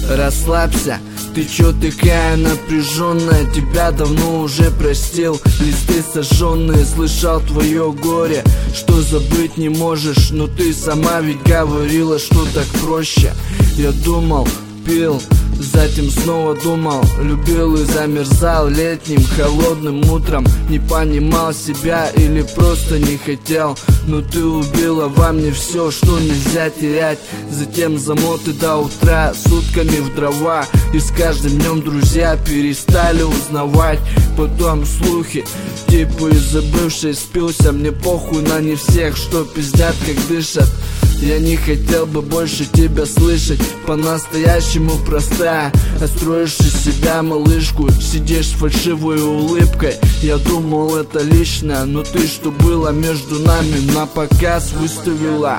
Расслабься, ты чё такая напряженная? Тебя давно уже простил. Листы сожженные, слышал твое горе, что забыть не можешь. Но ты сама ведь говорила, что так проще. Я думал, пил, затем снова думал, любил и замерзал летним холодным утром. Не понимал себя или просто не хотел. Но ты убила во мне все, что нельзя терять. Затем замоты до утра, сутками в дрова. И с каждым днем друзья перестали узнавать. Потом слухи, типа из-за бывшей спился. Мне похуй на не всех, что пиздят, как дышат. Я не хотел бы больше тебя слышать. По-настоящему простая, а строишь из себя малышку. Сидишь с фальшивой улыбкой. Я думал, это личное, но ты, что было между нами, на показ выставила.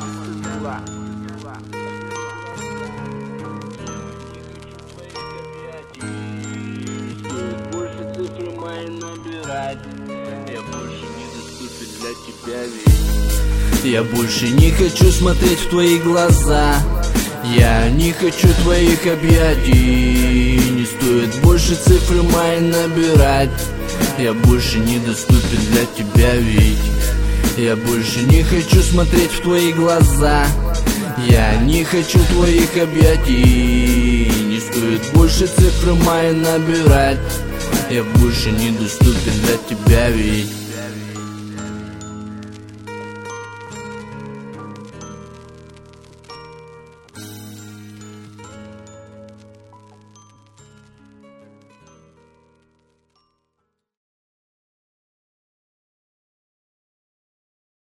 Больше цифры мои набирать. Я больше недоступен для тебя, ведь я больше не хочу смотреть в твои глаза. Я не хочу твоих объятий. Не стоит больше цифры мои набирать. Я больше недоступен для тебя, ведь я больше не хочу смотреть в твои глаза. Я не хочу твоих объятий. Не стоит больше цифры мои набирать. Я больше недоступен для тебя, ведь